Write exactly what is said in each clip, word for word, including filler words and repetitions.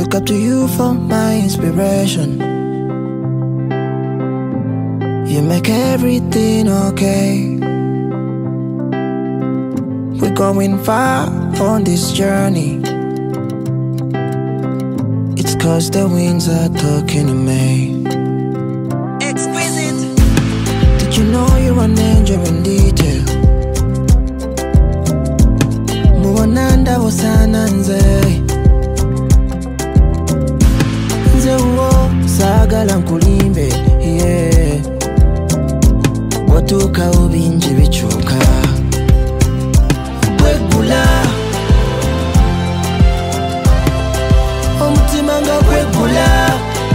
Look up to you for my inspiration. You make everything okay. We're going far on this journey. It's cause the winds are talking to me. Exquisite. Did you know you're an angel in detail? Muwananda wasana nze Nze uwo sagala nkulimbe, yeah. Watuka ubinji bichuka Gwegula Omutima nga gwegula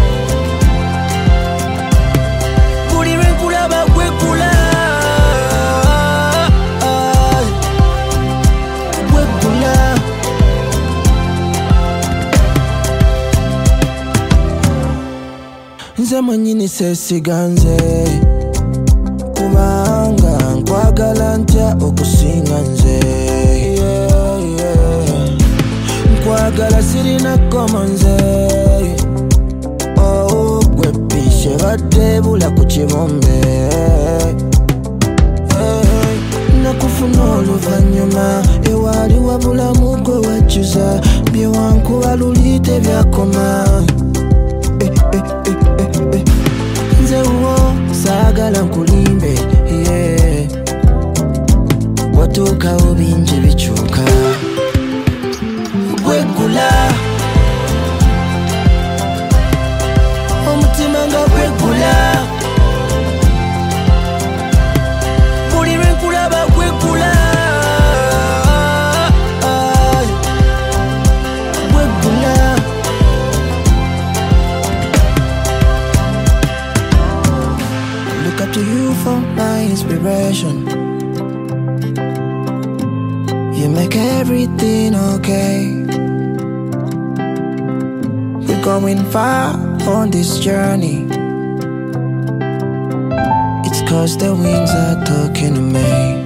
Buli lwenkulaba gwegula Gwegula Nze mwenyini sesiga nze Kubanga nkwagala ntya okusinga nze, yeah, yeah. Nkwagala sirina koma nze, oh, gwe pishe badde bula ku kibombe, hey. Nakufuna oluvanyuma ewali wabulamu gwe wajjuza bye wankuba luli tebyakoma, eh, eh, eh, eh, eh. Nze uwo sagala nkulimbe, yeah. Watuka ubinji bichuka Gwegula Omutima nga gwegula Buli lwenkulaba gwegula Gwegula Look up to you for my inspiration. You make everything okay. We're going far on this journey. It's cause the winds are talking to me.